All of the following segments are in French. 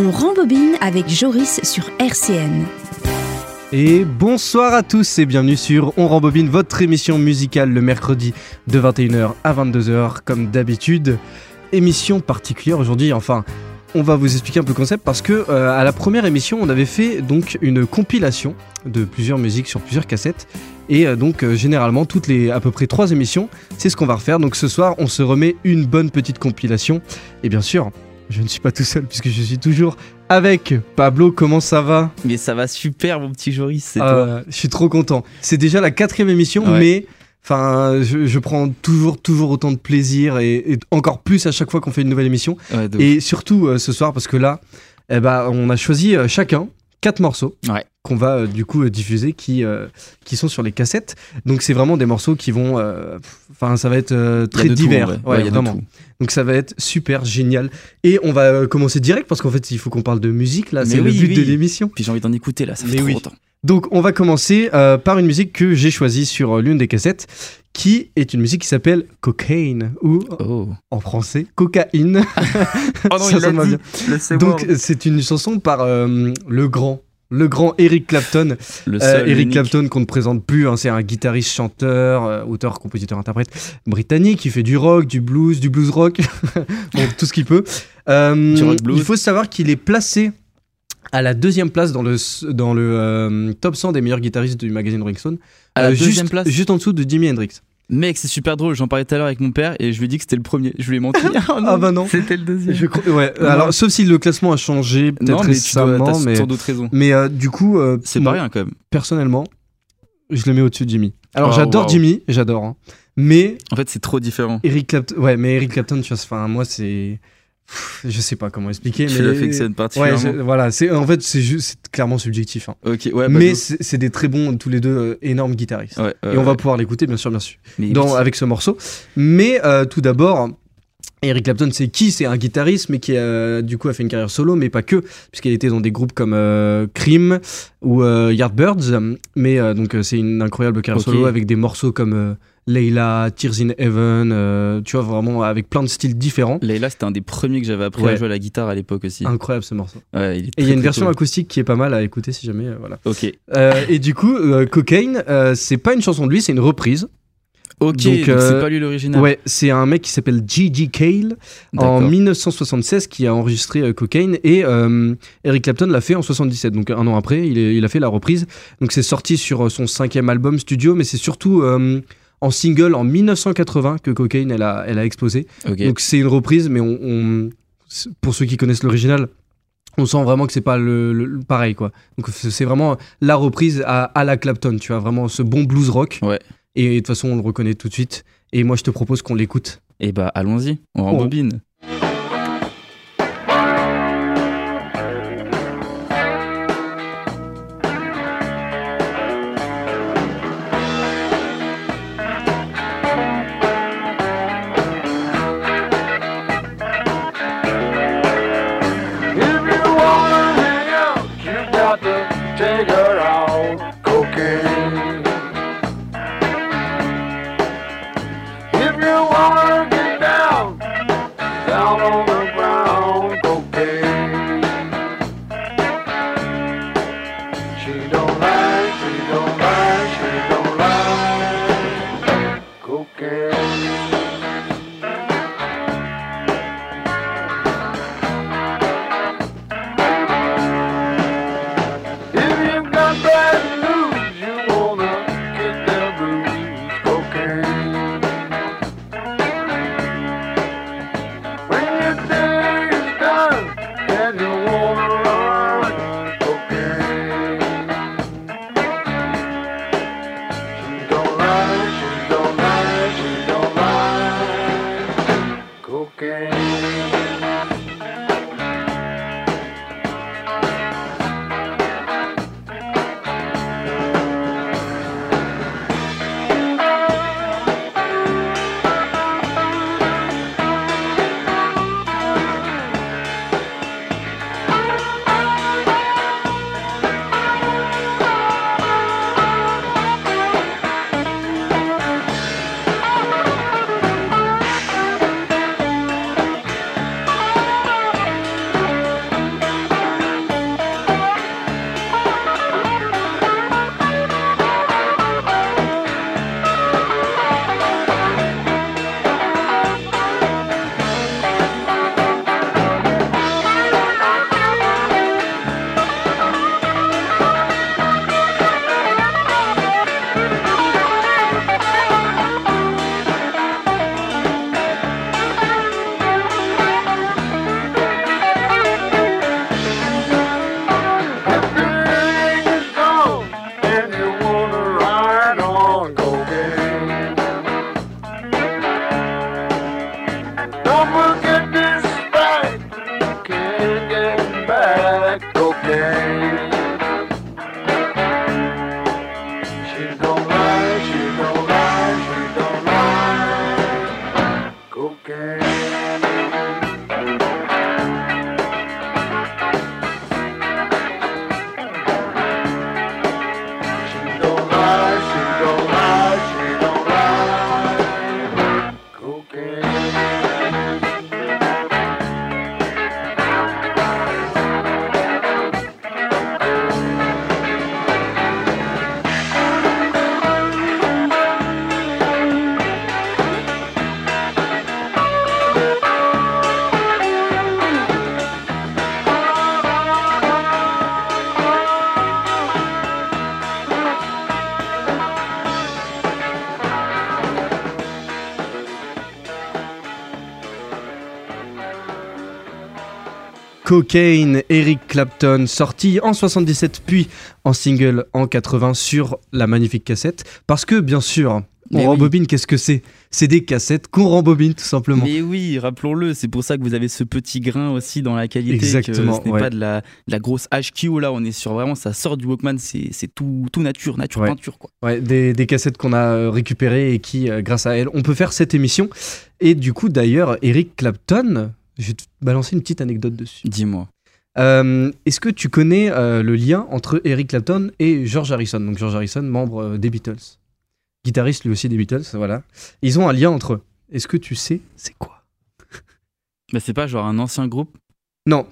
On rembobine avec Joris sur RCN. Et bonsoir à tous et bienvenue sur On rembobine, votre émission musicale le mercredi de 21h à 22h comme d'habitude. Émission particulière aujourd'hui, enfin on va vous expliquer un peu le concept parce que à la première émission on avait fait donc une compilation de plusieurs musiques sur plusieurs cassettes et généralement toutes les à peu près 3 émissions c'est ce qu'on va refaire. Donc ce soir on se remet une bonne petite compilation et bien sûr je ne suis pas tout seul puisque je suis toujours avec Pablo. Comment ça va ? Mais ça va super mon petit Joris, c'est toi. Je suis trop content. C'est déjà la 4e émission, ouais. Mais je prends toujours autant de plaisir et encore plus à chaque fois qu'on fait une nouvelle émission. Ouais, et surtout ce soir parce que là, on a choisi chacun 4 morceaux. Ouais. Qu'on va diffuser qui sont sur les cassettes. Donc c'est vraiment des morceaux qui vont ça va être très divers. Tout, ouais, vraiment. Donc ça va être super génial. Et on va commencer direct parce qu'en fait il faut qu'on parle de musique là, c'est le but de l'émission. Puis j'ai envie d'en écouter là, ça fait trop longtemps. Donc on va commencer par une musique que j'ai choisie sur l'une des cassettes qui est une musique qui s'appelle Cocaine ou en français Cocaïne. Oh non, il l'a dit. Donc c'est une chanson par le grand Eric Clapton. Eric Clapton qu'on ne présente plus, c'est un guitariste, chanteur, auteur, compositeur, interprète britannique qui fait du rock, du blues rock, bon, tout ce qu'il peut. Du rock blues. Il faut savoir qu'il est placé à la 2e place dans le top 100 des meilleurs guitaristes du magazine Rolling Stone. À la 2e place, juste en dessous de Jimi Hendrix. Mec, c'est super drôle, j'en parlais tout à l'heure avec mon père et je lui ai dit que c'était le premier. Je lui ai menti. Oh non, ah bah non. C'était le 2e. Ouais. Alors, sauf si le classement a changé, peut-être récemment. T'as sans doute raison. Mais du coup... c'est pas rien quand même. Personnellement, je le mets au-dessus de Jimmy. Alors j'adore Jimmy, j'adore. Mais... En fait, c'est trop différent. Eric Clapton, tu vois, moi c'est... Je sais pas comment expliquer, mais... Tu l'affectionnes particulièrement. Voilà, c'est clairement subjectif. Ok, ouais. Mais c'est des très bons, tous les deux, énormes guitaristes. Ouais, et on va pouvoir l'écouter, bien sûr, avec ce morceau. Mais tout d'abord, Eric Clapton, c'est qui ? C'est un guitariste, mais qui a fait une carrière solo, mais pas que, puisqu'il était dans des groupes comme Cream ou Yardbirds. Mais c'est une incroyable carrière solo avec des morceaux comme... Layla, Tears in Heaven, tu vois, vraiment avec plein de styles différents. Layla, c'était un des premiers que j'avais appris à jouer à la guitare à l'époque aussi. Incroyable ce morceau. Ouais, et il y a une version acoustique qui est pas mal à écouter si jamais. Voilà. Ok. Et du coup, Cocaine, c'est pas une chanson de lui, c'est une reprise. Ok, donc c'est pas lui l'original. Ouais, c'est un mec qui s'appelle G.G. Cale en 1976 qui a enregistré Cocaine et Eric Clapton l'a fait en 77, donc un an après, il a fait la reprise. Donc c'est sorti sur son 5e album studio, mais c'est surtout en single en 1980 que Cocaine elle a explosé. Okay. Donc c'est une reprise, mais pour ceux qui connaissent l'original, on sent vraiment que c'est pas le pareil quoi. Donc c'est vraiment la reprise à la Clapton, tu vois, vraiment ce bon blues rock. Ouais. Et de toute façon on le reconnaît tout de suite. Et moi je te propose qu'on l'écoute. Et allons-y, on rembobine. Cocaine, Eric Clapton, sorti en 77 puis en single en 80 sur la magnifique cassette. Parce que bien sûr, on rembobine, qu'est-ce que c'est ? C'est des cassettes qu'on rembobine tout simplement. Mais oui, rappelons-le, c'est pour ça que vous avez ce petit grain aussi dans la qualité. Exactement, que ce n'est pas de la grosse HQ, là on est sur vraiment, ça sort du Walkman, c'est tout nature peinture quoi. Ouais, des cassettes qu'on a récupérées et qui, grâce à elles, on peut faire cette émission. Et du coup d'ailleurs, Eric Clapton... Je vais te balancer une petite anecdote dessus. Dis-moi. Est-ce que tu connais le lien entre Eric Clapton et George Harrison ? Donc George Harrison, membre des Beatles. Guitariste lui aussi des Beatles, voilà. Ils ont un lien entre eux. Est-ce que tu sais c'est quoi ? Bah c'est pas genre un ancien groupe ? Non.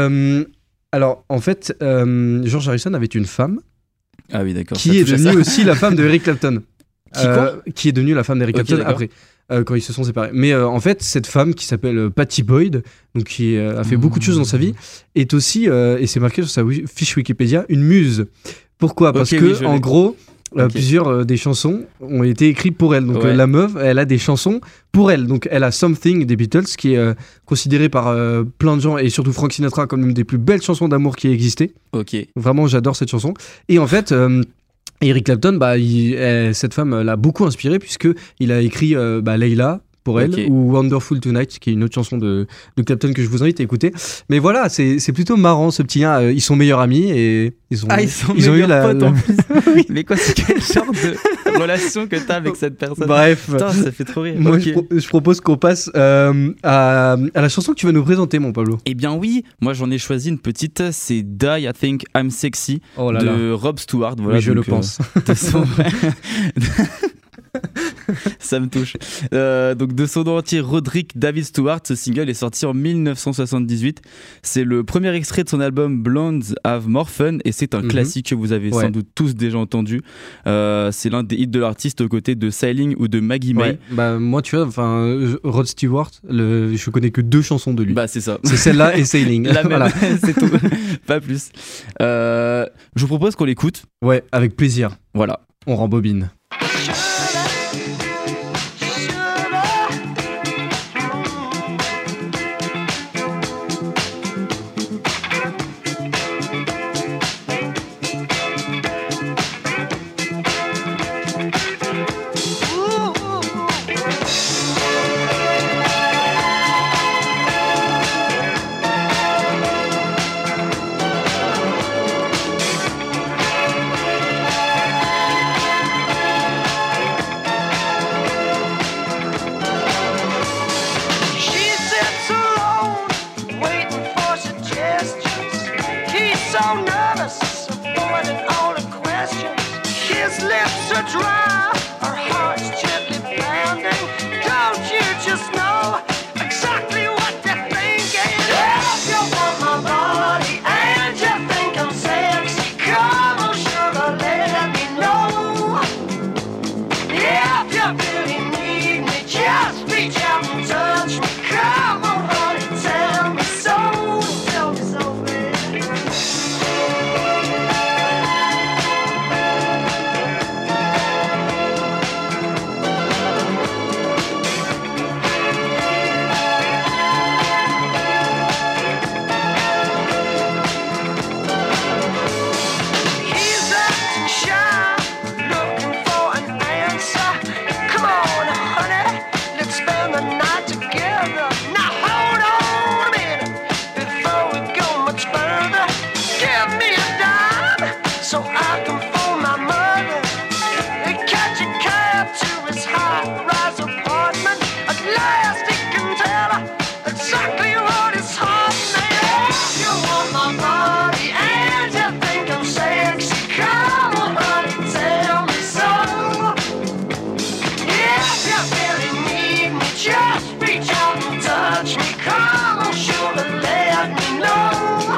Alors en fait, George Harrison avait une femme. Ah oui d'accord. Qui est devenue aussi la femme de Eric Clapton. Qui est devenue la femme d'Eric Clapton après. Quand ils se sont séparés. Mais en fait, cette femme qui s'appelle Pattie Boyd, donc qui a fait beaucoup de choses dans sa vie, est aussi, et c'est marqué sur sa fiche Wikipédia, une muse. Pourquoi ? Parce que, en gros, plusieurs des chansons ont été écrites pour elle. Donc la meuf, elle a des chansons pour elle. Donc elle a Something des Beatles, qui est considérée par plein de gens, et surtout Frank Sinatra, comme une des plus belles chansons d'amour qui ait existé. Vraiment, j'adore cette chanson. Et en fait... Eric Clapton, cette femme l'a beaucoup inspiré puisqu'il a écrit Layla pour elle ou Wonderful Tonight, qui est une autre chanson de Clapton que je vous invite à écouter. Mais voilà, c'est plutôt marrant ce petit lien. Ils sont meilleurs amis et ils ont eu potes en plus. Mais quoi, c'est quel genre de relation que t'as avec cette personne ? Bref. Putain, ça fait trop rire. Moi, je propose qu'on passe à la chanson que tu vas nous présenter, mon Pablo. Eh bien oui, moi j'en ai choisi une petite, c'est Die I Think I'm Sexy de Rob Stewart. Voilà, oui, je le pense. Ça me touche. Donc de son nom entier, Roderick David Stewart, ce single est sorti en 1978. C'est le premier extrait de son album Blondes Have More Fun et c'est un classique que vous avez sans doute tous déjà entendu. C'est l'un des hits de l'artiste aux côtés de Sailing ou de Maggie May. Moi tu vois, Rod Stewart, je connais que 2 chansons de lui. C'est ça. C'est celle-là et Sailing. La même, c'est tout. Pas plus. Je vous propose qu'on l'écoute. Ouais, avec plaisir. Voilà. On rembobine. Just reach out and touch me. Come on, sugar, let me know.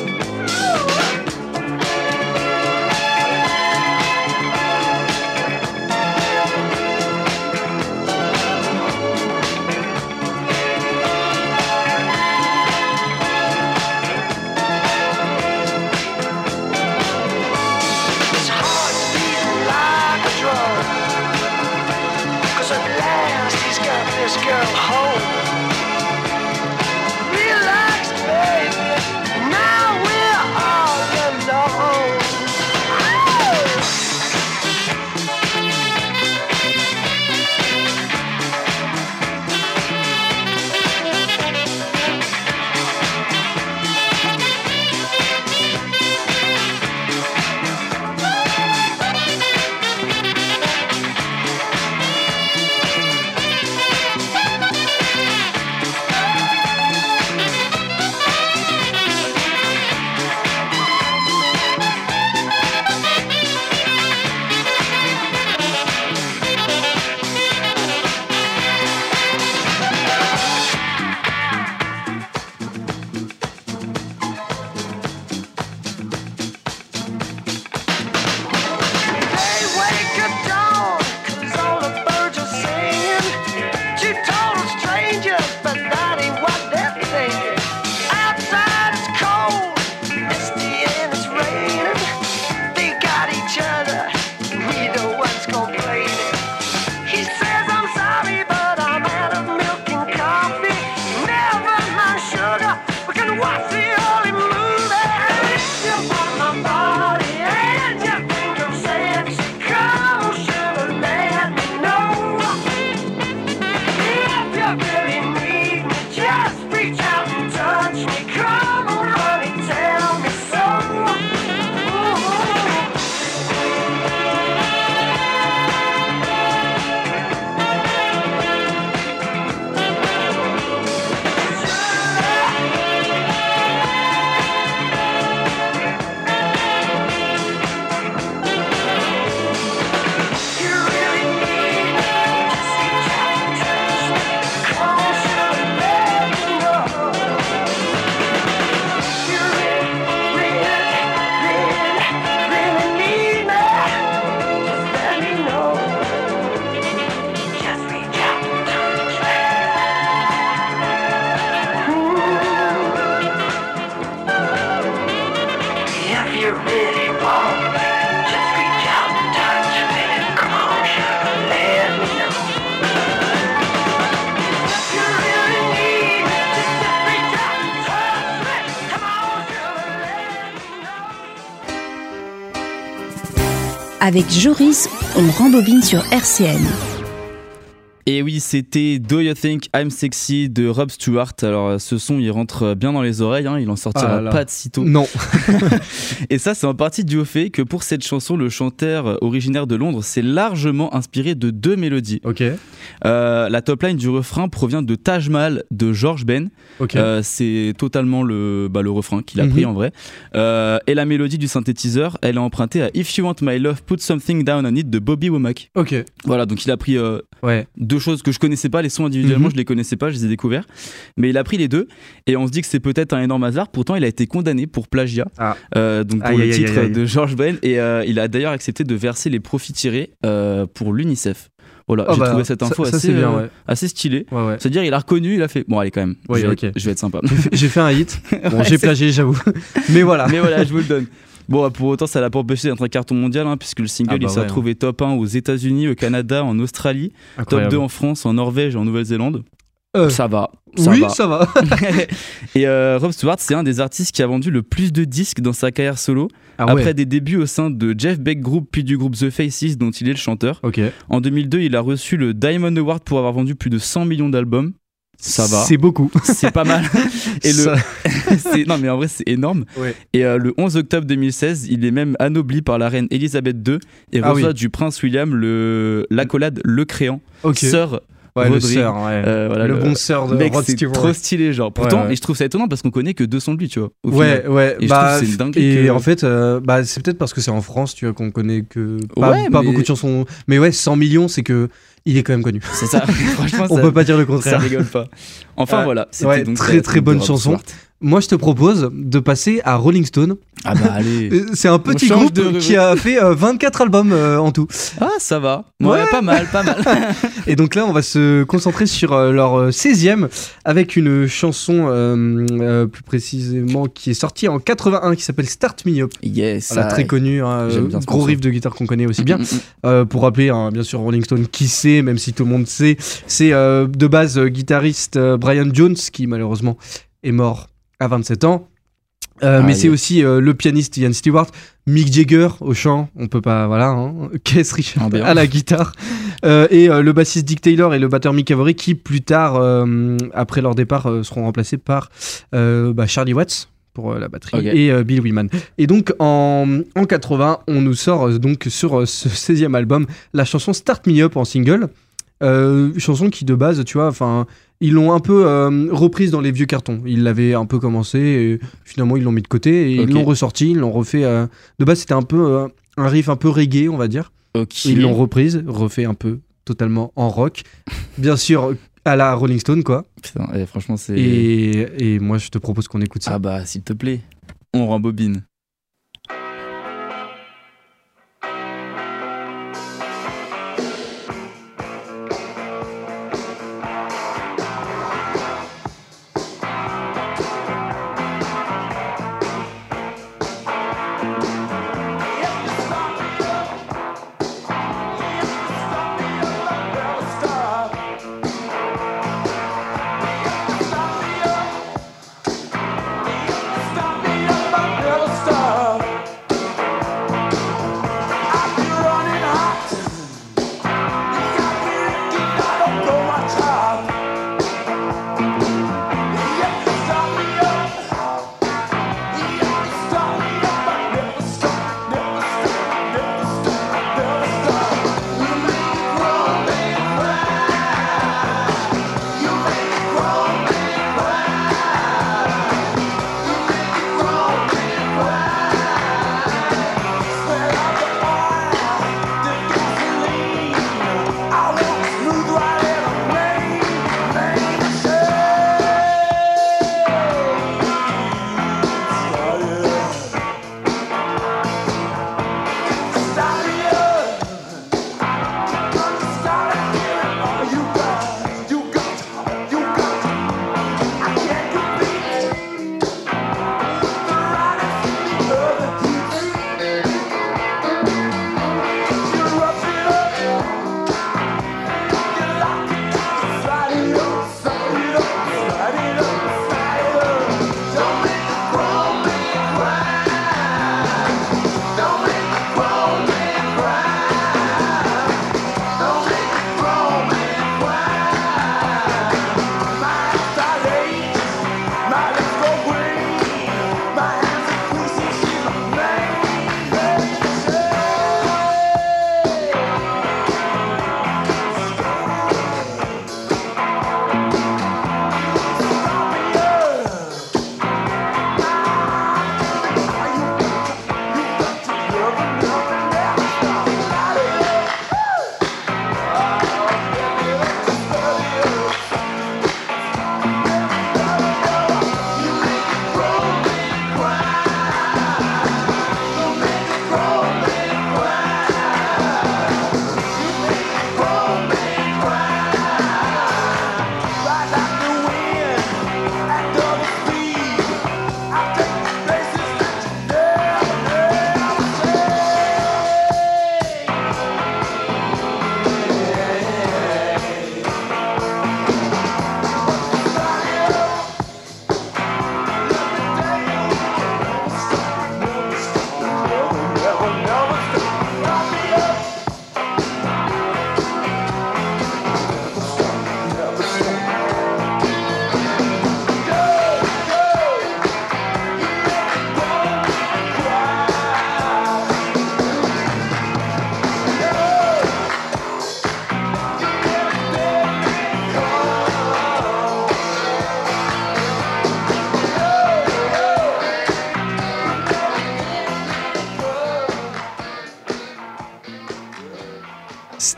It's hard to beat like a drum, 'cause at last he's got this girl home. Relax, baby, now we're all alone. They wake at dawn, 'cause all the birds are singing. Two total strangers, but that ain't what they're thinking. Outside it's cold, misty and it's raining. They got each other, neither one's complaining. He says, I'm sorry, but I'm out of milk and coffee. Never mind sugar, we can watch the only movie. If you want my body and you think I'm sexy, come on, sugar, let me know. If you really need me, just reach out and touch me. Come on, honey, tell me so. You really need me, just reach out and touch me. Come on, sugar, let me know. You really, really, really need me, just let me know. Just reach out and touch me. If you really want me, just reach out and touch me. Come on, sugar, let me know. If you really need me, just reach out and touch me. Come on, sugar, let me know. Avec Joris, on rembobine sur RCN. Et oui, c'était Do You Think I'm Sexy de Rob Stewart. Alors ce son il rentre bien dans les oreilles, hein, il en sortira pas de sitôt. Non. Et ça c'est en partie dû au fait que pour cette chanson, le chanteur originaire de Londres s'est largement inspiré de deux mélodies. Ok. La top line du refrain provient de Taj Mahal de George Ben. Ok. C'est totalement le refrain qu'il a pris en vrai. Et la mélodie du synthétiseur, elle est empruntée à If You Want My Love, Put Something Down on It de Bobby Womack. Ok. Voilà, donc il a pris Ouais. deux choses que je connaissais pas, les sons individuellement je les connaissais pas, je les ai découverts, mais il a pris les deux et on se dit que c'est peut-être un énorme hasard. Pourtant il a été condamné pour plagiat, donc pour le titre de George Ben, et il a d'ailleurs accepté de verser les profits tirés pour l'UNICEF. Voilà, j'ai trouvé cette info assez stylée. Ouais. C'est-à-dire il a reconnu, il a fait bon allez quand même, je vais être sympa. J'ai fait un hit, bon j'ai plagié j'avoue, mais voilà, je vous le donne. Bon, pour autant, ça l'a pas empêché d'être un carton mondial, hein, puisque le single il s'est retrouvé top 1 aux États-Unis, au Canada, en Australie, incroyable. Top 2 en France, en Norvège et en Nouvelle-Zélande. Ça va. Ça va. Et Rob Stewart, c'est un des artistes qui a vendu le plus de disques dans sa carrière solo, après des débuts au sein de Jeff Beck Group puis du groupe The Faces dont il est le chanteur. En 2002, il a reçu le Diamond Award pour avoir vendu plus de 100 millions d'albums. Ça va. C'est beaucoup. C'est pas mal. Et non mais en vrai c'est énorme. Et le 11 octobre 2016, il est même anobli par la reine Elisabeth II et reçoit du prince William l'accolade Le Créant, sœur Rodrigue, le bon sœur de mec, Rod c'est Stewart. trop stylé genre. Pourtant, et je trouve ça étonnant parce qu'on connaît que deux sons de lui, tu vois. Et je trouve que c'est une dinguerie. Et en fait, c'est peut-être parce que c'est en France, tu vois, qu'on connaît que pas beaucoup de chansons. Mais ouais, 100 millions, c'est que il est quand même connu. C'est ça, franchement, On ça, peut pas dire le ça contraire. rigole pas. Enfin voilà, c'était Ouais, donc très très bonne chanson. Stewart. Moi, je te propose de passer à Rolling Stone. Ah bah allez. C'est un petit change groupe de qui a fait 24 albums en tout. Ah ça va. Ouais, pas mal. Et donc là, on va se concentrer sur leur 16e avec une chanson plus précisément qui est sortie en 81 qui s'appelle Start Me Up. Yes. Voilà, très connue, hein, J'aime bien ce gros morceau. riff de guitare qu'on connaît aussi bien. Mm. Pour rappeler, hein, bien sûr, Rolling Stone, qui sait, même si tout le monde sait, c'est de base guitariste Brian Jones qui malheureusement est mort à 27 ans. Mais c'est aussi le pianiste Ian Stewart, Mick Jagger au chant, on peut pas, voilà, hein, Keith Richards Ambiance. à la guitare, et le bassiste Dick Taylor et le batteur Mick Avory qui plus tard, après leur départ, seront remplacés par Charlie Watts pour la batterie et Bill Wyman. Et donc en 80, on nous sort donc sur ce 16e album la chanson Start Me Up en single. Chanson qui de base, tu vois, enfin, ils l'ont un peu reprise dans les vieux cartons. Ils l'avaient un peu commencé et finalement ils l'ont mis de côté et ils l'ont ressorti, ils l'ont refait. De base, c'était un peu un riff un peu reggae, on va dire. Ils l'ont reprise, refait un peu totalement en rock. Bien sûr, à la Rolling Stone, quoi. Putain, franchement, c'est. Et moi, je te propose qu'on écoute ça. Ah bah, s'il te plaît, on rembobine. Stop me up, my girl, stop.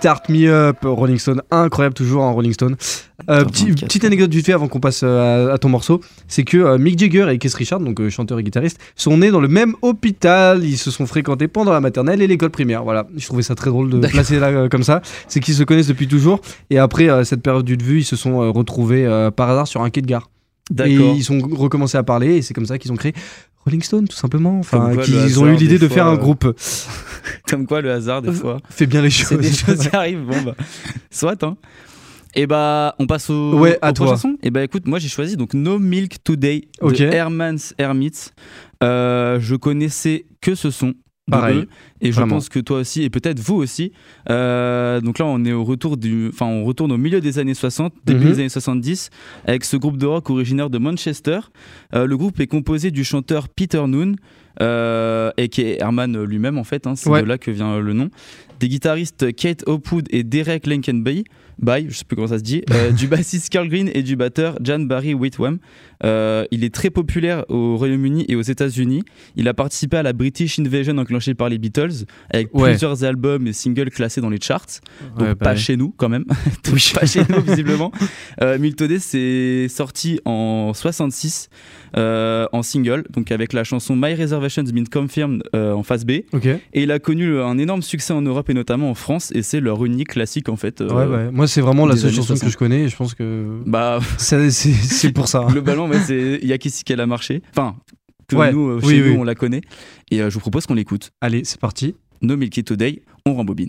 Start Me Up, Rolling Stone, incroyable toujours en Rolling Stone. Petite anecdote vite fait avant qu'on passe à ton morceau, c'est que Mick Jagger et Keith Richards, donc chanteur et guitariste, sont nés dans le même hôpital, ils se sont fréquentés pendant la maternelle et l'école primaire. Voilà, je trouvais ça très drôle de placer là comme ça, c'est qu'ils se connaissent depuis toujours et après cette période de vue, ils se sont retrouvés par hasard sur un quai de gare. D'accord. Et ils ont recommencé à parler et c'est comme ça qu'ils ont créé Rolling Stone tout simplement, Quoi, qu'ils ont eu l'idée de faire un groupe. Comme quoi le hasard des fois fait bien les choses. C'est des choses qui arrivent, bon bah soit hein. Et bah on passe aux chansons. Et bah écoute, moi j'ai choisi donc No Milk Today de Herman's Hermits. Je connaissais que ce son. Pareil. Et je pense que toi aussi, et peut-être vous aussi. Donc là, on est on retourne au milieu des années 60, début des années 70, avec ce groupe de rock originaire de Manchester. Le groupe est composé du chanteur Peter Noone, et qui est Herman lui-même en fait, hein, c'est de là que vient le nom. Des guitaristes Kate Hopwood et Derek Lankenby, je sais plus comment ça se dit, du bassiste Carl Green et du batteur Jan Barry Whitwam. Il est très populaire au Royaume-Uni et aux États-Unis. Il a participé à la British Invasion enclenchée par les Beatles, avec plusieurs albums et singles classés dans les charts. Donc pas chez nous quand même, pas chez nous visiblement. Milk Today c'est sorti en 66 en single, donc avec la chanson My Reservations Been Confirmed en face B. Et il a connu un énorme succès en Europe et notamment en France, et c'est leur unique classique en fait. Moi c'est vraiment la seule chanson que je connais et je pense que c'est pour ça. Globalement il y a qu'ici qu'elle a marché, enfin que nous chez nous on la connaît, et je vous propose qu'on l'écoute. Allez, c'est parti. No Milk Today, on rembobine.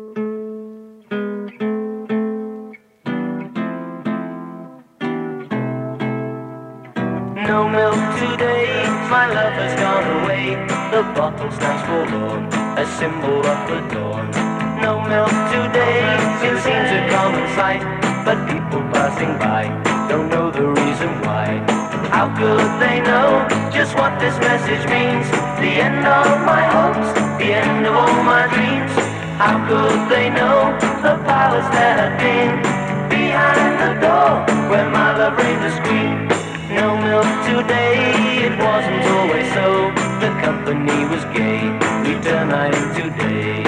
No milk today, my love has gone away. The bottle stands forlorn, a symbol of the dawn. No milk today, it seems a common sight, but people passing by don't know the reason why. How could they know just what this message means? The end of my hopes, the end of all my dreams. How could they know the palace that had been behind the door where my love reigned to scream? No milk today, it wasn't always so. The company was gay, we turned night into day.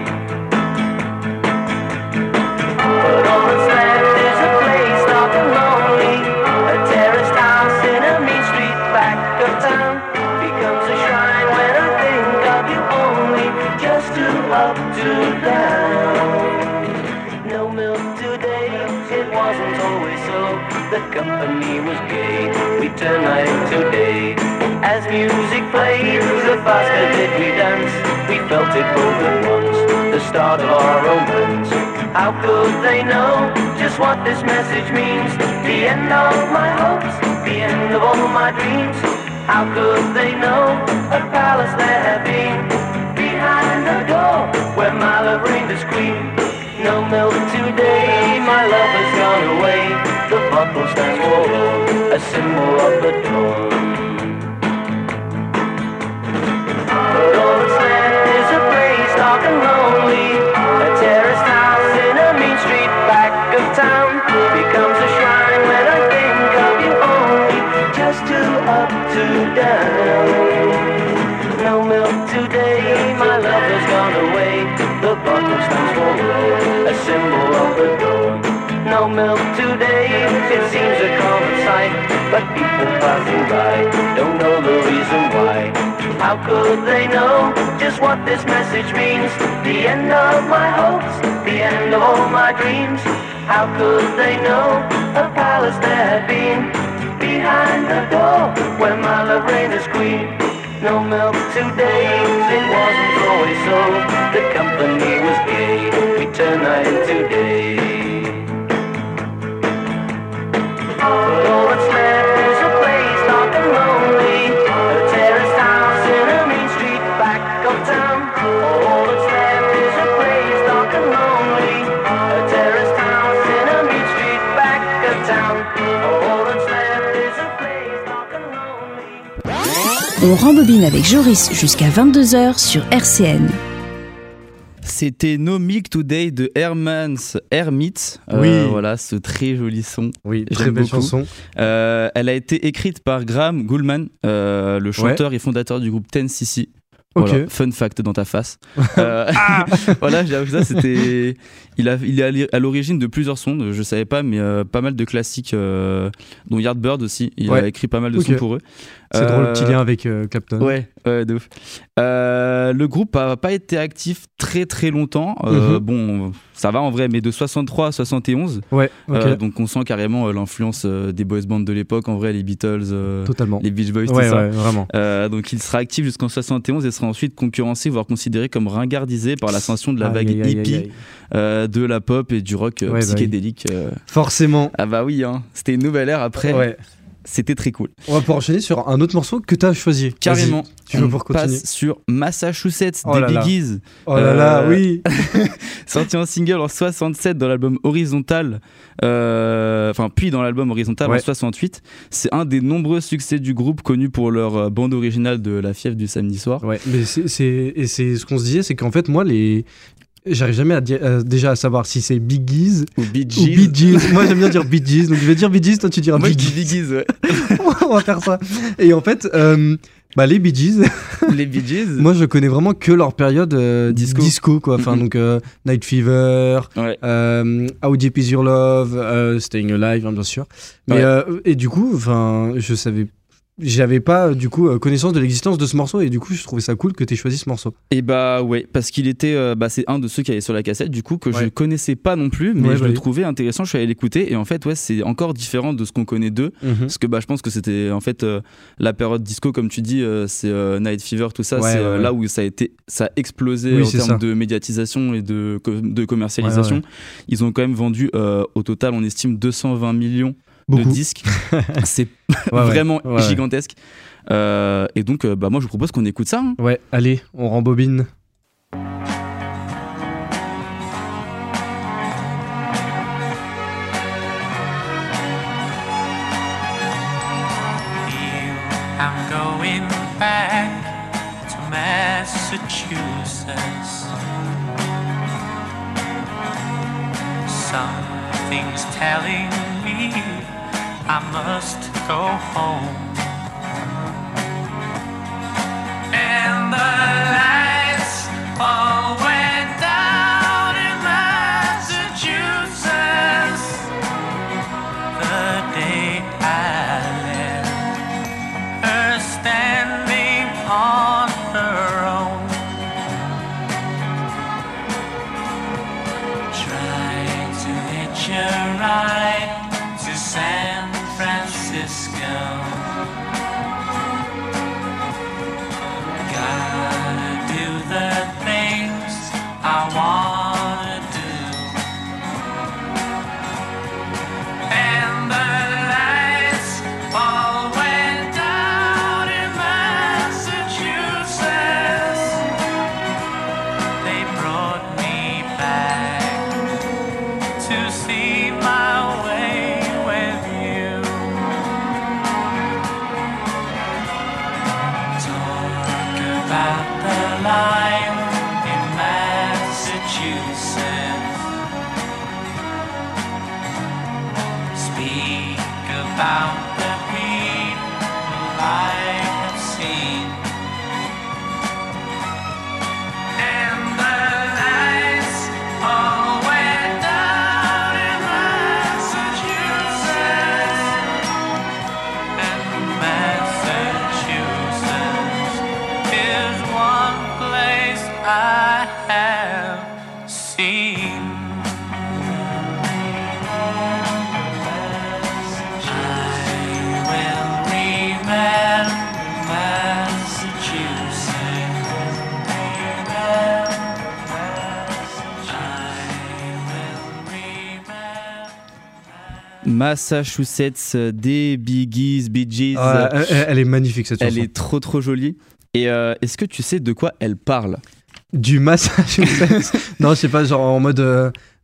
But all that's left is a place dark and lonely. A terraced house in a mean street back of town becomes a shrine when I think of you only. Just too up, too down. No milk today, it wasn't always so. The company was gay, we turned night into day. As music played, the faster did we dance. We felt it both at once, the start of our romance. How could they know just what this message means? The end of my hopes, the end of all my dreams. How could they know a palace there had been behind the door where my love reigned to scream? No milk today, my love has gone away. The bottle stands for a symbol of the dawn. But all that's left is a place dark and lonely. A terraced house in a mean street back of town becomes a shrine when I think of you only. Just too up, too down. No milk today, my love has gone away. The bottle stands for a symbol of the dawn. No milk today, it seems a common sight, but people passing by don't know the reason why. How could they know just what this message means? The end of my hopes, the end of all my dreams. How could they know a palace there had been behind the door where my love reigned as queen? No milk today, it wasn't always so. The company was gay, we turned night into day. But all that's left is a place dark and lonely. A terraced house in a mean street back of town. All that's left is a place dark and lonely. A terraced house in a mean street back of town. All that's left is a place dark and lonely. On rembobine avec Joris jusqu'à 22h sur RCN. C'était No Milk Today de Herman's Hermits. Voilà, ce très joli son. Oui, très belle chanson. Elle a été écrite par Graham Gouldman, le chanteur et fondateur du groupe 10cc. Ok. Voilà, fun fact dans ta face. Voilà, j'avoue ça, c'était. Il est à l'origine de plusieurs sons, je savais pas, mais pas mal de classiques, dont Yardbird aussi. Il a écrit pas mal de sons pour eux. C'est drôle, le petit lien avec Clapton. Ouais, de ouf. Le groupe a pas été actif très très longtemps. Bon, ça va en vrai, mais de 63 à 71. Ouais, ok. Donc on sent carrément l'influence des boys bands de l'époque. En vrai, les Beatles, Totalement. les Beach Boys, tout Ouais, ça. ouais, vraiment. Donc il sera actif jusqu'en 71 et sera ensuite concurrencé, voire considéré comme ringardisé par l'ascension de la vague hippie, de la pop et du rock psychédélique. Forcément. Ah bah oui, hein. C'était une nouvelle ère après. Ouais. C'était très cool. On va pouvoir enchaîner sur un autre morceau que tu as choisi. Carrément. Vas-y, tu veux on pour continuer. passe sur Massachusetts Oh des là là. Bee Gees. Oh là là, oui. Sorti en single en 67 dans l'album Horizontal. Puis dans l'album Horizontal en 68. C'est un des nombreux succès du groupe, connu pour leur bande originale de La Fièvre du samedi soir. Ouais, mais c'est ce qu'on se disait, c'est qu'en fait, moi, j'arrive jamais déjà à savoir si c'est Bee Gees ou Bee ou Bee Gees. Moi, j'aime bien dire Bee Gees, donc je vais dire Bee Gees, toi tu diras Moi, Bee je dis Gees. Bee Gees, ouais. On va faire ça. Et en fait, les Bee Gees, Les Bee Gees. moi je connais vraiment que leur période disco quoi. Enfin, donc Night Fever, Ouais. How Deep Is Your Love, Staying Alive, hein, bien sûr. Mais, et du coup, j'avais pas du coup connaissance de l'existence de ce morceau et du coup je trouvais ça cool que tu aies choisi ce morceau. Et bah ouais, parce qu'il était c'est un de ceux qui avait sur la cassette du coup que je connaissais pas non plus, mais je le trouvais intéressant, je suis allé l'écouter et en fait c'est encore différent de ce qu'on connaît d'eux, parce que je pense que c'était en fait la période disco comme tu dis, c'est Night Fever, tout ça, là où ça a explosé en termes de médiatisation et de commercialisation. Ils ont quand même vendu au total on estime 220 millions de disques. C'est vraiment gigantesque. Et donc moi je vous propose qu'on écoute ça. Hein. Ouais, allez, on rembobine. I'm going back to Massachusetts. Something's telling me I must go home. And the lights all went down in Massachusetts the day I left her standing on her own. Try to hitch a ride to San Francisco. Gotta do the things I wanna do. And the lights all went down in Massachusetts. They brought me back to see my way with you. Talk about the life in Massachusetts. Speak about the people I have seen. And the lights all went down in Massachusetts. And Massachusetts is one place I have seen. I will remember Massachusetts. Massachusetts des Bee Gees, Bee Gees. Elle est magnifique cette chanson. Elle est trop jolie. Et est-ce que tu sais de quoi elle parle? Du Massachusetts. Non, je sais pas, genre en mode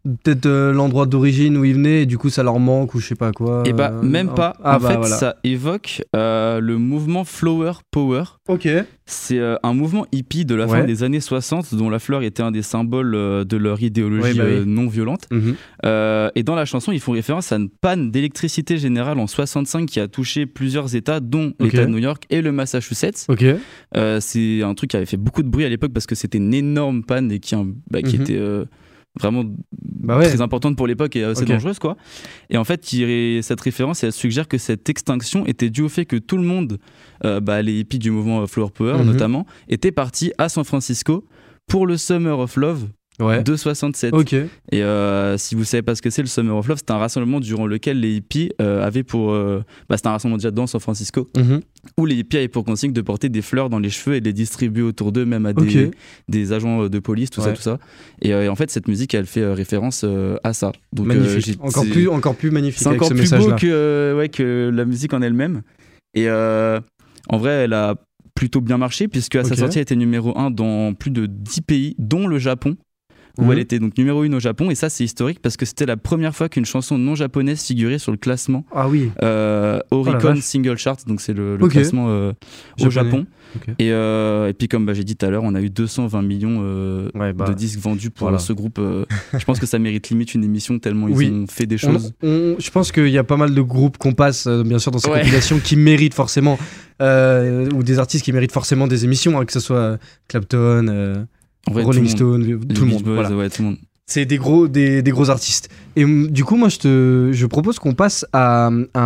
peut-être l'endroit d'origine où ils venaient et du coup ça leur manque ou je sais pas quoi. Et bah même pas. Ah En bah fait, voilà. ça évoque le mouvement Flower Power. Ok. C'est un mouvement hippie de la fin Ouais. des années 60 dont la fleur était un des symboles de leur idéologie Ouais, bah oui. non violente. Mhm. Et dans la chanson, ils font référence à une panne d'électricité générale en 65 qui a touché plusieurs États, dont Ok. l'État de New York et le Massachusetts. Ok. C'est un truc qui avait fait beaucoup de bruit à l'époque parce que c'était une énorme panne et qui Mhm. était vraiment Bah ouais. très importante pour l'époque et assez Ok. dangereuse, quoi. Et en fait, cette référence, elle suggère que cette extinction était due au fait que tout le monde, les hippies du mouvement Flower Power Mhm. notamment, étaient partis à San Francisco pour le Summer of Love Ouais. de 67. Ok. Et si vous savez pas ce que c'est, le Summer of Love, c'est un rassemblement durant lequel les hippies avaient pour... c'était un rassemblement déjà dans San Francisco, Mhm. où les hippies avaient pour consigne de porter des fleurs dans les cheveux et de les distribuer autour d'eux, même à Ok. des agents de police, tout Ouais. ça. Et en fait, cette musique, elle fait référence à ça. Donc, Magnifique. Encore plus magnifique c'est avec encore ce plus beau message-là. que la musique en elle-même. Et en vrai, elle a plutôt bien marché, puisque à sa Ok. sortie, elle était numéro 1 dans plus de 10 pays, dont le Japon, où Mhm. elle était donc numéro 1 au Japon. Et ça, c'est historique parce que c'était la première fois qu'une chanson non japonaise figurait sur le classement Ah oui. Oricon vache. Single Chart, donc c'est le Ok. classement au Japonais. Japon. Ok. Et puis, comme j'ai dit tout à l'heure, on a eu 220 millions Ouais, bah, de disques vendus pour voilà. ce groupe. Je pense que ça mérite limite une émission tellement ils Oui. ont fait des choses. Je pense qu'il y a pas mal de groupes qu'on passe, bien sûr, dans ces Ouais. compilations qui méritent forcément, ou des artistes qui méritent forcément des émissions, hein, que ce soit Clapton, En vrai, Rolling tout le monde. Stone, tout le Les monde. Beach Boys, Voilà. ouais, tout le monde. C'est des gros artistes. Et du coup, moi, je propose qu'on passe à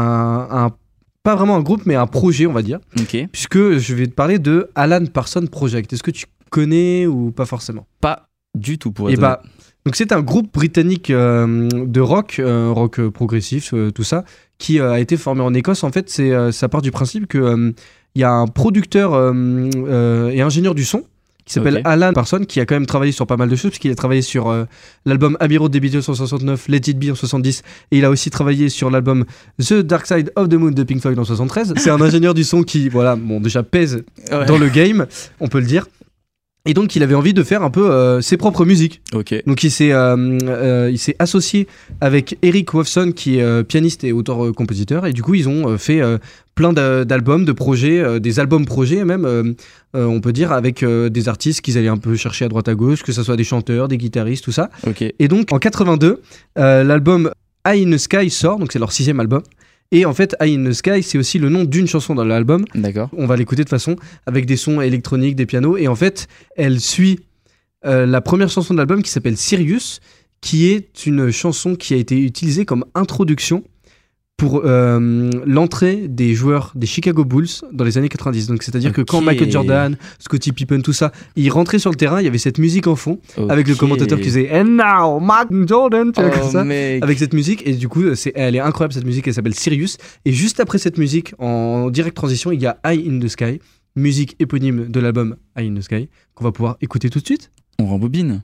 pas vraiment un groupe, mais un projet, on va dire, Ok. puisque je vais te parler de Alan Parsons Project. Est-ce que tu connais ou pas forcément? Pas du tout pour Et être bah, donc c'est un groupe britannique de rock, rock progressif, tout ça, qui a été formé en Écosse. En fait, ça part du principe que il y a un producteur et ingénieur du son qui s'appelle Ok. Alan Parsons, qui a quand même travaillé sur pas mal de choses, puisqu'il a travaillé sur l'album Abbey Road des Beatles en 69, Let It Be en 70, et il a aussi travaillé sur l'album The Dark Side of the Moon de Pink Floyd en 73. C'est un ingénieur du son qui, voilà, bon, déjà pèse Ouais. dans le game, on peut le dire. Et donc, il avait envie de faire un peu ses propres musiques. Ok. Donc il s'est associé avec Eric Woffson qui est pianiste et auteur-compositeur, et du coup ils ont fait plein d'albums, de projets, des albums projets même, on peut dire, avec des artistes qu'ils allaient un peu chercher à droite à gauche, que ce soit des chanteurs, des guitaristes, tout ça. Ok. Et donc en 82, l'album High in the Sky sort, donc c'est leur 6e album. Et en fait, High in the Sky, c'est aussi le nom d'une chanson dans l'album. D'accord. On va l'écouter de façon avec des sons électroniques, des pianos. Et en fait, elle suit la première chanson de l'album qui s'appelle Sirius, qui est une chanson qui a été utilisée comme introduction pour l'entrée des joueurs des Chicago Bulls dans les années 90. Donc c'est-à-dire que quand Ok. Michael Jordan, Scottie Pippen, tout ça, ils rentraient sur le terrain, il y avait cette musique en fond, avec le Ok. commentateur qui disait « And now, Michael Jordan », tu vois, comme Oh, ça. mec. Avec cette musique, et du coup elle est incroyable, cette musique, elle s'appelle Sirius, et juste après cette musique, en direct transition, il y a High in the Sky, musique éponyme de l'album High in the Sky, qu'on va pouvoir écouter tout de suite. On rembobine.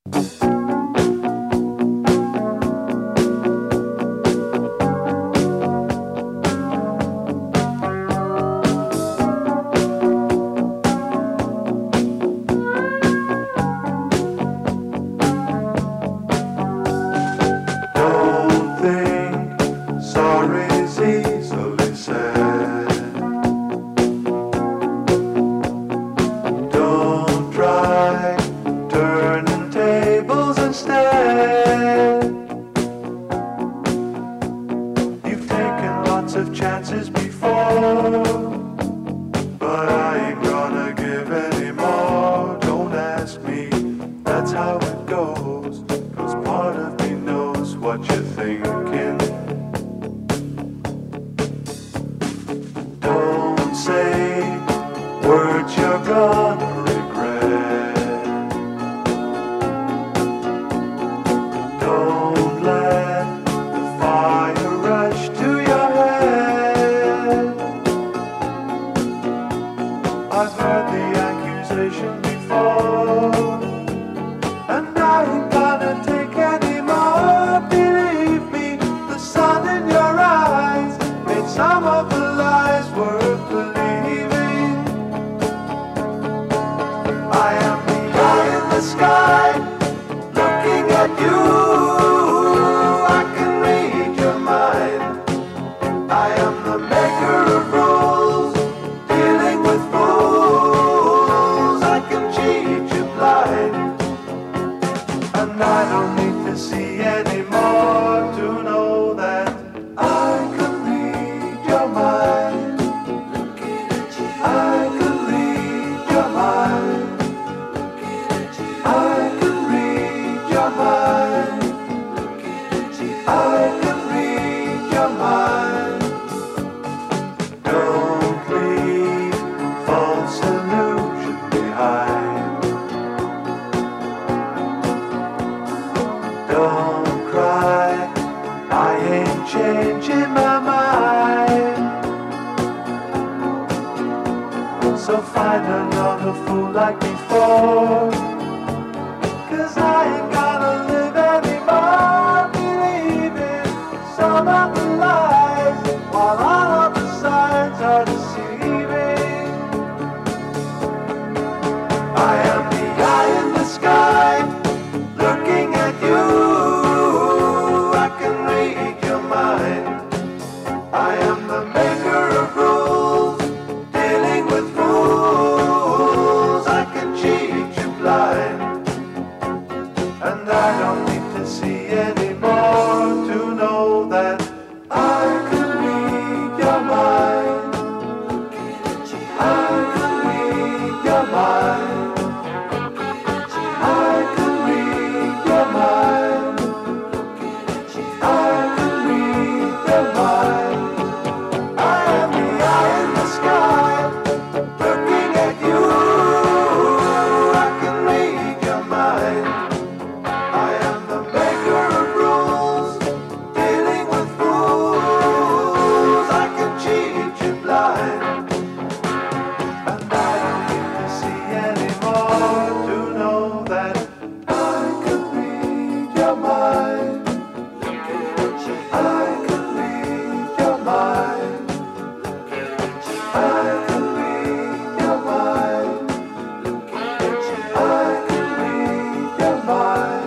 Don't think sorry's easily said. Don't try turning tables instead. You've taken lots of chances before, but I ain't gonna give any more. Don't ask me, that's how it goes. 'Cause part of me knows what you're thinking. Don't say words you're gonna regret. Don't let the fire rush to your head. I am the maker of rules, dealing with fools. I can cheat you blind, and I don't need to see anymore to know that I can read your mind. I can read your mind. I can read your mind. I can read your mind. Don't leave false illusion behind. Don't cry, I ain't changing my mind. So find another fool like before, 'cause I ain't gotta live anymore believing some of the lies, while all of the signs are deceiving. I am the eye in the sky, looking at you. I can read your mind. I am the maker of rules, dealing with fools. I can cheat you blind, and I don't need to see anymore to know that I can read your mind. I can read your mind. I can read your mind. I can read your mind. I am the eye in the sky, looking at you. I can read your mind. I am the maker of rules, dealing with fools. I can cheat you blind, and I don't need to see anymore to know that I can read your mind. I can read your mind. I can read your mind. I can read your mind.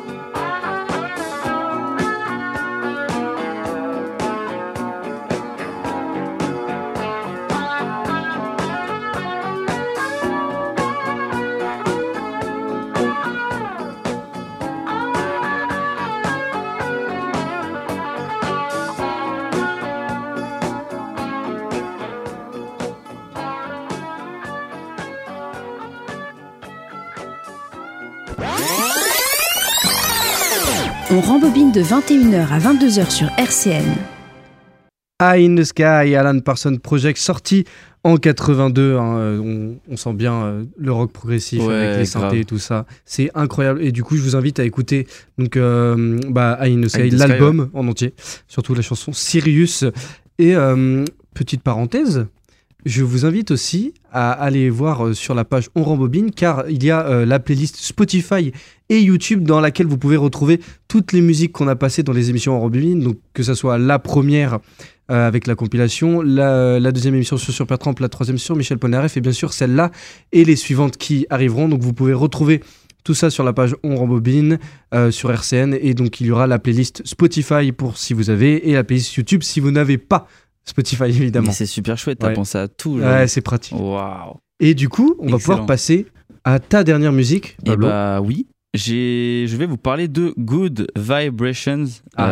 On rembobine de 21h à 22h sur RCN. Eye in the Sky, Alan Parsons Project, sorti en 82. On sent bien le rock progressif avec les synthés et tout ça. C'est incroyable. Et du coup, je vous invite à écouter donc, Eye in the Sky, l'album en entier. Surtout la chanson Sirius. Et petite parenthèse, je vous invite aussi à aller voir sur la page On Rembobine, car il y a la playlist Spotify et YouTube dans laquelle vous pouvez retrouver toutes les musiques qu'on a passées dans les émissions On Rembobine, donc que ce soit la première avec la compilation, la deuxième émission sur Supertramp, la troisième sur Michel Polnareff et bien sûr celle-là et les suivantes qui arriveront. Donc vous pouvez retrouver tout ça sur la page On Rembobine sur RCN, et donc il y aura la playlist Spotify pour si vous avez, et la playlist YouTube si vous n'avez pas Spotify évidemment. Mais c'est super chouette, t'as pensé à tout. Genre. Ouais, c'est pratique. Waouh. Et du coup, on va pouvoir passer à ta dernière musique, Pablo. Et bah oui, je vais vous parler de Good Vibrations.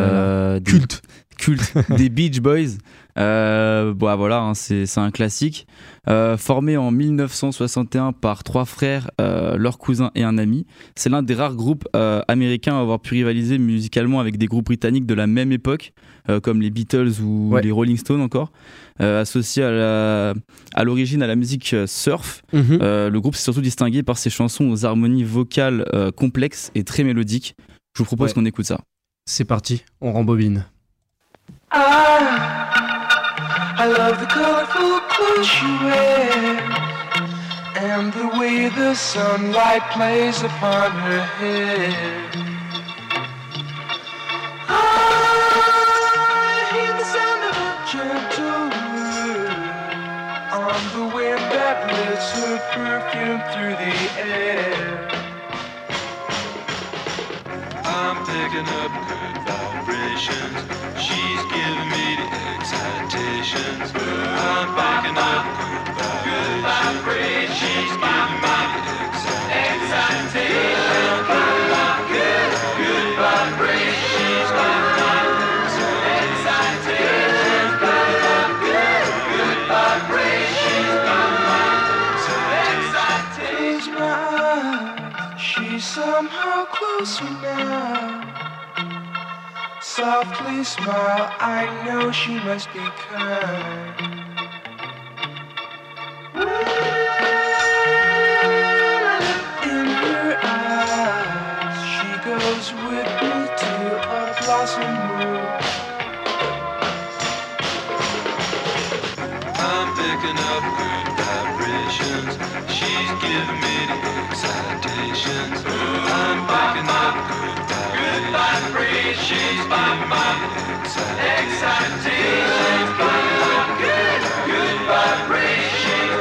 Culte des Beach Boys. Voilà, hein, c'est un classique. Formé en 1961 par trois frères, leur cousin et un ami. C'est l'un des rares groupes américains à avoir pu rivaliser musicalement avec des groupes britanniques de la même époque, comme les Beatles ou les Rolling Stones encore. Associé à l'origine à la musique surf, le groupe s'est surtout distingué par ses chansons aux harmonies vocales complexes et très mélodiques. Je vous propose qu'on écoute ça. C'est parti, on rembobine. I love the colorful clothes she wears and the way the sunlight plays upon her hair. I hear the sound of a gentle wind on the wind that lifts her perfume through the air. I'm picking up good vibrations. She's giving me the excitation. vibrations. I'm picking up good vibrations. She's giving me excitation. Good vibrations. She's giving me excitation. Good vibrations. Close my eyes. She's somehow closer now. Softly smile, I know she must be kind. In her eyes, she goes with me to a blossom room. I'm picking up good vibrations. She's giving me the excitations. I'm picking up good vibrations. She's giving me excitations. Good vibrations.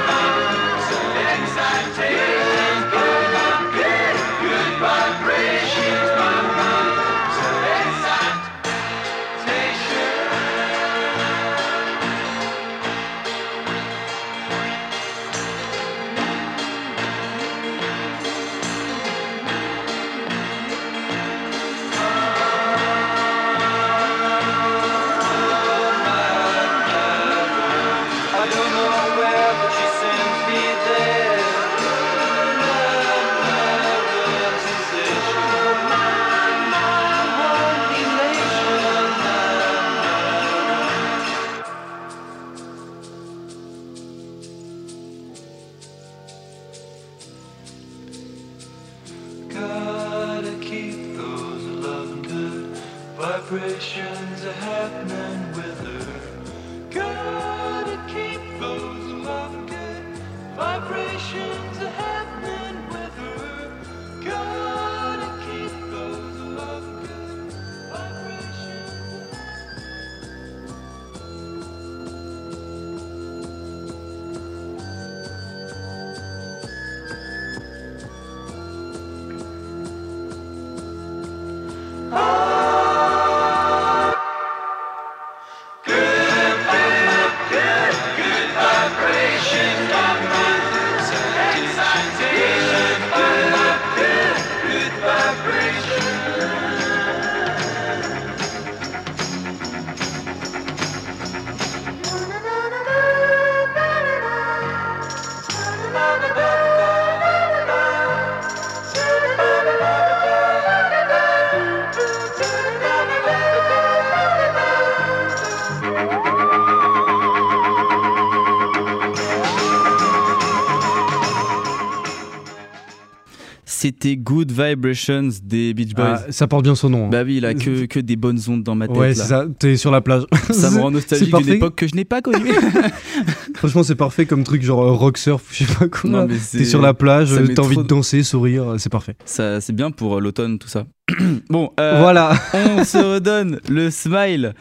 Excitations. Good vibrations. I don't know where, but she sends me there. Gotta keep those loving good vibrations happening with her. Gotta keep those loving good vibrations happening with her. Gotta keep those loving good vibrations. C'était Good Vibrations des Beach Boys. Ah, ça porte bien son nom. Hein. Bah oui, il a que des bonnes ondes dans ma tête. Ouais, là. c'est ça. T'es sur la plage. Ça me rend nostalgique d'une époque que je n'ai pas connue. Franchement, c'est parfait comme truc, genre rock surf, je sais pas quoi. Non, mais T'es sur la plage, ça met t'as envie trop de danser, sourire, c'est parfait. Ça, c'est bien pour l'automne, tout ça. Bon, Voilà. on se redonne le smile.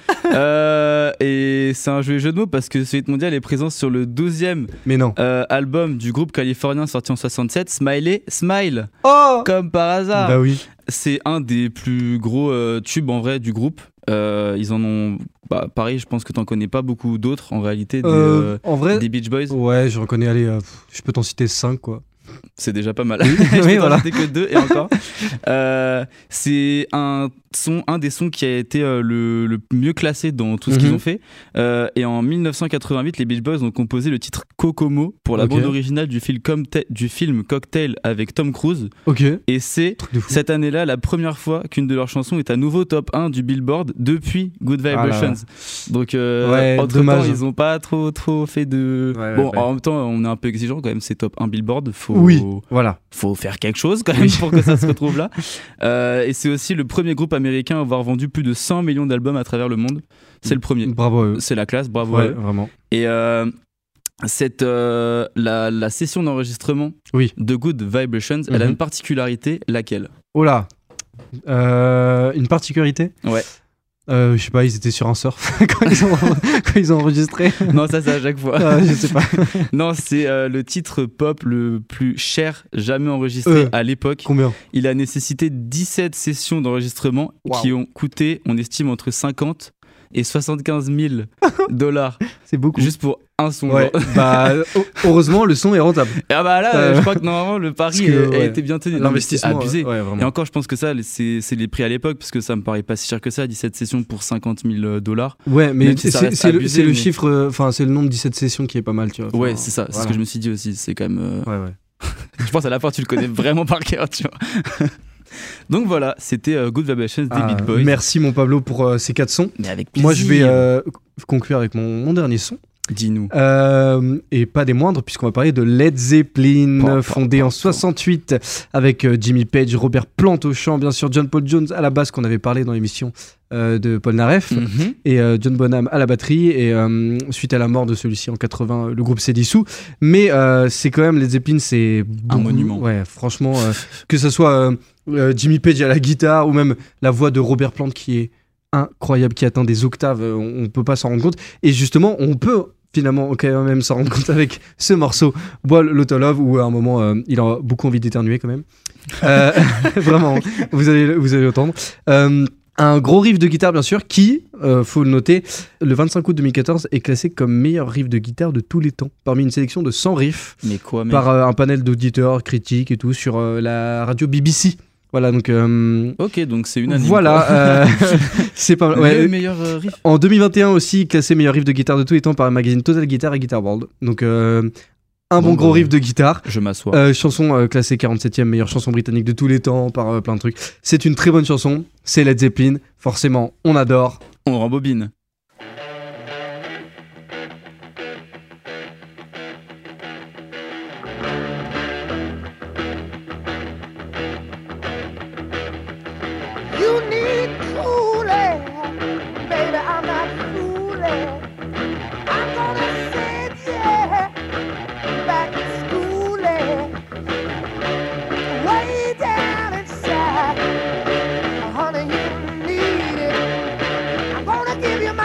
Et c'est un joli jeu de mots parce que Solid Mondial est présent sur le 12e Mais non. album du groupe californien sorti en 67, Smiley Smile. Oh Comme par hasard. Bah oui. C'est un des plus gros tubes en vrai du groupe. Ils en ont. Bah, pareil, je pense que t'en connais pas beaucoup d'autres en réalité En vrai, des Beach Boys. ouais, je reconnais, allez, je peux t'en citer 5 quoi. C'est déjà pas mal. Oui, Je peux oui, t'en voilà. citer que 2 et encore. C'est un des sons qui a été le mieux classé dans tout ce qu'ils ont fait. Et en 1988, les Beach Boys ont composé le titre Kokomo pour la Ok. bande originale du film Cocktail avec Tom Cruise. Ok. Et c'est Truc de fou. cette année-là la première fois qu'une de leurs chansons est à nouveau top 1 du Billboard depuis Good Vibrations. Donc Ouais, entre dommage. temps ils ont pas trop fait de Ouais, bon ouais. en même temps on est un peu exigeant quand même, c'est top 1 Billboard, Oui, voilà. faut faire quelque chose quand même pour que ça se retrouve là. Et c'est aussi le premier groupe américain à avoir vendu plus de 100 millions d'albums à travers le monde. C'est le premier. Bravo à eux. C'est la classe, bravo à Ouais, eux. vraiment. Et la session d'enregistrement Oui. de Good Vibrations, elle a Mhm. une particularité, laquelle? Oh là. Une particularité. Ouais. Je sais pas, ils étaient sur un surf quand ils ont enregistré. Non, ça c'est à chaque fois. Je sais pas. Non, c'est le titre pop le plus cher jamais enregistré à l'époque. Combien? Il a nécessité 17 sessions d'enregistrement Wow. qui ont coûté, on estime, entre 50 et 75 000 $. C'est beaucoup. Juste pour un son. Ouais, genre. bah, heureusement, le son est rentable. Et ah bah là, je crois que normalement le pari Parce que, a ouais, été bien tenu. Non, mais c'est l'investissement, abusé. ouais, vraiment. Et encore, je pense que ça, c'est les prix à l'époque, parce que ça me paraît pas si cher que ça, 17 sessions pour 50 000 $. Ouais, mais Même si ça reste c'est le abusé, mais- chiffre, enfin, c'est le nombre de 17 sessions qui est pas mal, tu vois. Ouais, Enfin, c'est ça, c'est ce voilà. que je me suis dit aussi. C'est quand même. Ouais, ouais. Je pense à la fin, tu le connais vraiment par cœur, tu vois. Donc voilà, c'était Good Vibrations des Ah, Beat Boys. merci, mon Pablo, pour ces 4 sons. Mais avec plaisir. Moi, je vais conclure avec mon dernier son. Dis-nous. Et pas des moindres, puisqu'on va parler de Led Zeppelin, fondé en 68 avec Jimmy Page, Robert Plant au chant, bien sûr, John Paul Jones à la basse, qu'on avait parlé dans l'émission de Paul Naref, Mhm. et John Bonham à la batterie. Et suite à la mort de celui-ci en 80, le groupe s'est dissous. Mais c'est quand même, Led Zeppelin, c'est Un monument. Ouais, franchement, que ce soit Jimmy Page à la guitare ou même la voix de Robert Plant qui est incroyable, qui atteint des octaves, on peut pas s'en rendre compte. Et justement, on peut finalement quand même s'en rendre compte avec ce morceau Wall Lotta Love, où à un moment il a beaucoup envie d'éternuer quand même. Vraiment, vous allez l'entendre. Un gros riff de guitare, bien sûr, qui, faut le noter, le 25 août 2014 est classé comme meilleur riff de guitare de tous les temps, parmi une sélection de 100 riffs Mais quoi, mec. par un panel d'auditeurs, critiques et tout sur la radio BBC. Voilà, donc Ok, donc c'est unanime. voilà, c'est pas mal. Quoi. Ouais, Le meilleur riff. en 2021 aussi, classé meilleur riff de guitare de tous les temps par le magazine Total Guitar et Guitar World. Donc un bon gros riff de guitare. Je m'assois. Chanson classée 47e meilleure chanson britannique de tous les temps par plein de trucs. C'est une très bonne chanson, c'est Led Zeppelin, forcément on adore. On rembobine. You need cooling, baby. I'm not fooling. I'm gonna send you back to schooling, way down inside. Honey, you need it. I'm gonna give you my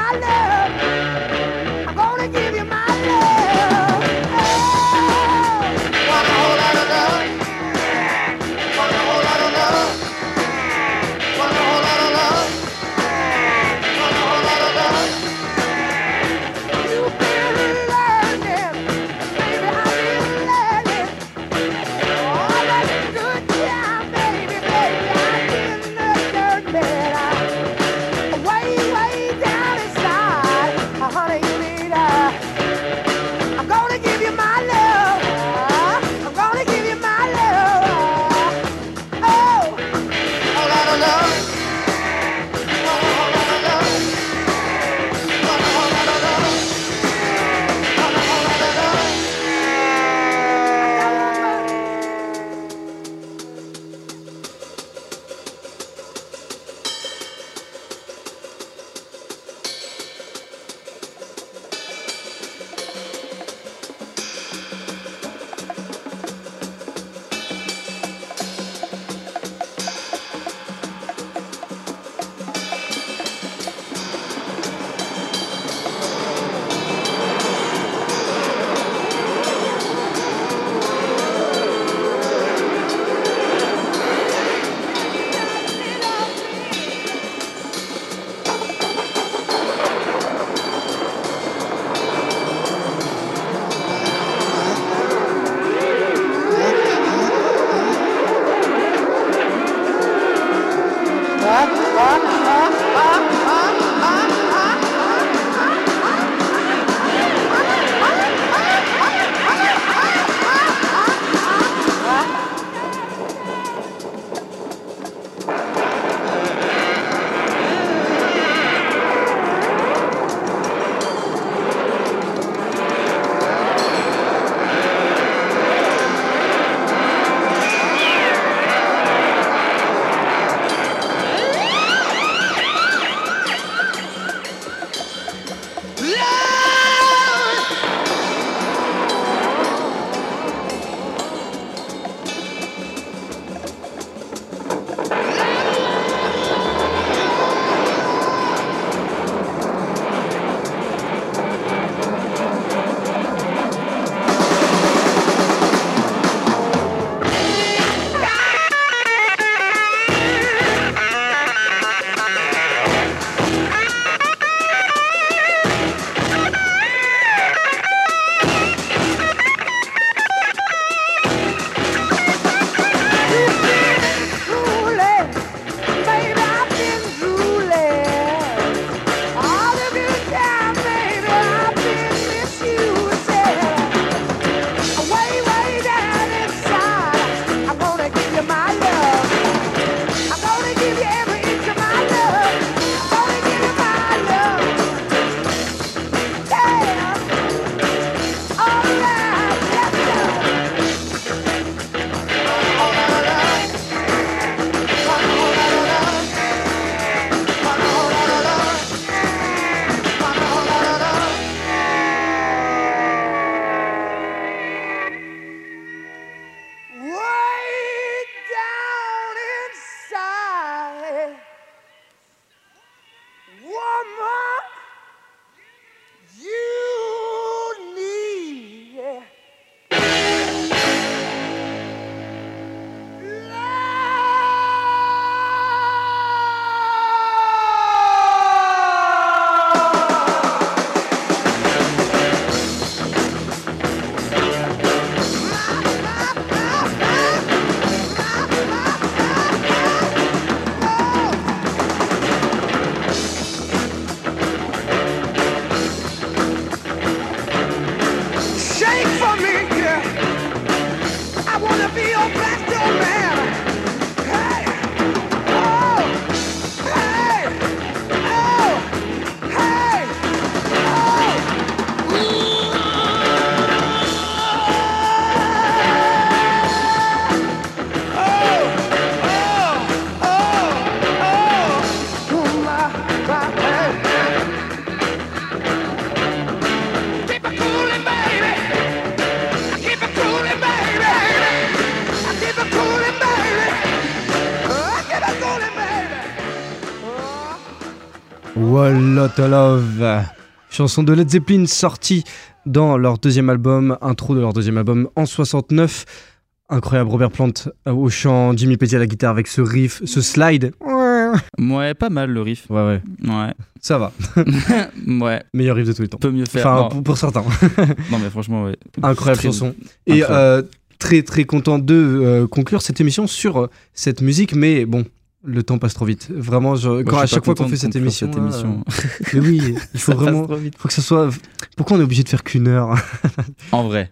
What a Love, chanson de Led Zeppelin sortie dans leur deuxième album, intro de leur deuxième album en 69. Incroyable, Robert Plant au chant, Jimmy Page à la guitare avec ce riff, ce slide. Ouais, pas mal le riff. Ouais. Ça va. Ouais. Meilleur riff de tous les temps. Peut mieux faire. Enfin, pour certains. Non, mais franchement, ouais. Incroyable Très chanson. bon. Et Incroyable. très très content de conclure cette émission sur cette musique, mais bon, le temps passe trop vite. Vraiment, à chaque fois qu'on fait cette émission. Mais oui, il faut vraiment. Il faut que ça soit. Pourquoi on est obligé de faire qu'1 heure? En vrai.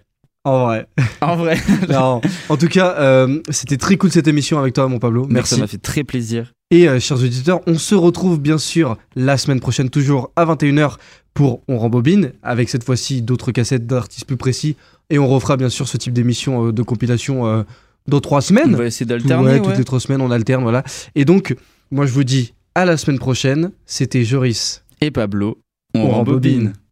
Non, en tout cas, c'était très cool cette émission avec toi, mon Pablo. Merci. Ça m'a fait très plaisir. Et chers auditeurs, on se retrouve bien sûr la semaine prochaine, toujours à 21h pour On Rembobine, avec cette fois-ci d'autres cassettes d'artistes plus précis. Et on refera bien sûr ce type d'émission de compilation dans 3 semaines. On va essayer d'alterner. Ouais, toutes les 3 semaines, on alterne, voilà. Et donc, moi je vous dis à la semaine prochaine. C'était Joris et Pablo. On rembobine.